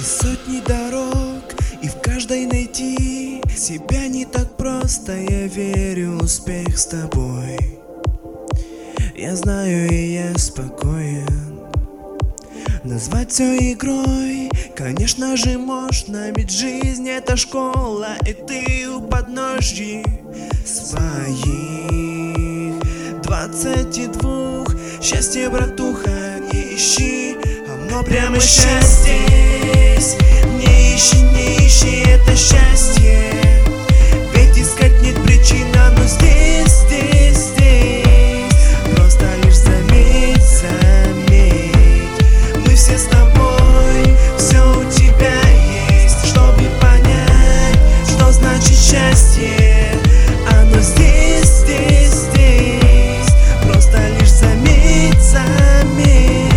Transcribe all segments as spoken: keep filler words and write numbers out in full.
Есть сотни дорог, и в каждой найти себя не так просто. Я верю, успех с тобой. Я знаю, и я спокоен. Назвать все игрой, конечно же, можно, ведь жизнь — это школа, и ты у подножья своих двадцати двух. Счастье, братуха, не ищи, оно прямо сейчас здесь. Не ищи, не ищи это счастье, ведь искать нет причин, оно здесь, здесь, здесь. Просто лишь заметь, заметь, мы все с тобой, все у тебя есть, чтобы понять, что значит счастье. Оно здесь, здесь, здесь. Просто лишь заметь, заметь.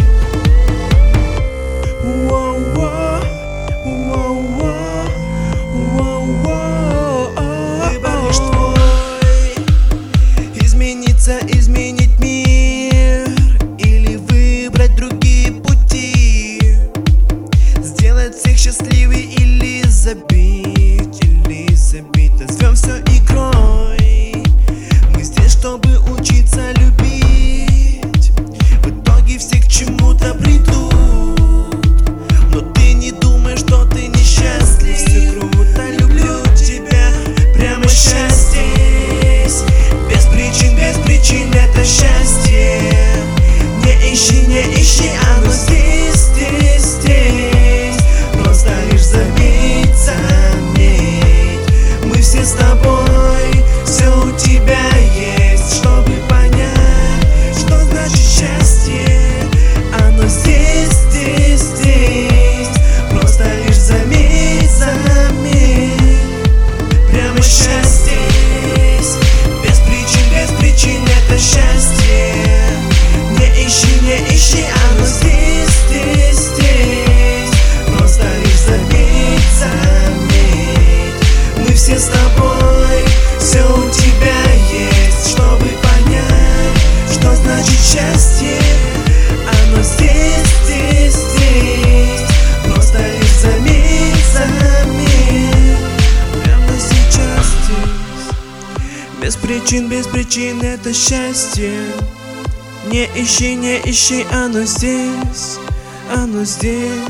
Воу-воу, воу-воу, воу-воу. Выбор лишь твой. Измениться, изменить мир, или выбрать другие пути. Сделать всех счастливей или забить, или забить. Назовем все игрой. Мы здесь, чтобы учиться любить. В итоге все к чему-то придут. Но ты не думай, что ты несчастлив. Все круто, люблю тебя прямо сейчас здесь. Без причин, без причин это счастье. Не ищи, не ищи, оно здесь, здесь, здесь. Просто лишь заметь, заметь, мы все с тобой, все у тебя есть, чтобы понять, что значит счастье. Оно здесь, здесь, здесь. Просто лишь заметь, заметь, прямо сейчас здесь. Без причин, без причин это счастье. Не ищи, не ищи, оно здесь, здесь, здесь. Просто лишь заметь, заметь, мы все с тобой, все у тебя есть, чтобы понять, что значит счастье. Оно здесь, здесь, здесь. Просто лишь заметь, заметь, прямо сейчас здесь. Без причин, без причин это счастье. Не ищи, не ищи, оно здесь, оно здесь.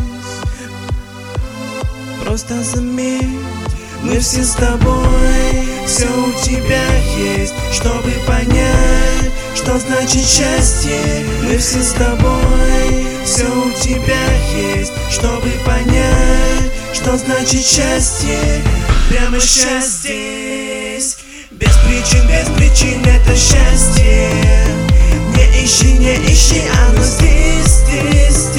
Просто заметь, мы все с тобой, все у тебя есть, чтобы понять, что значит счастье. Мы все с тобой, все у тебя есть, чтобы понять, что значит счастье. Прямо сейчас здесь. Без причин, без причин это счастье. Не ищи, не ищи, оно здесь, здесь, здесь.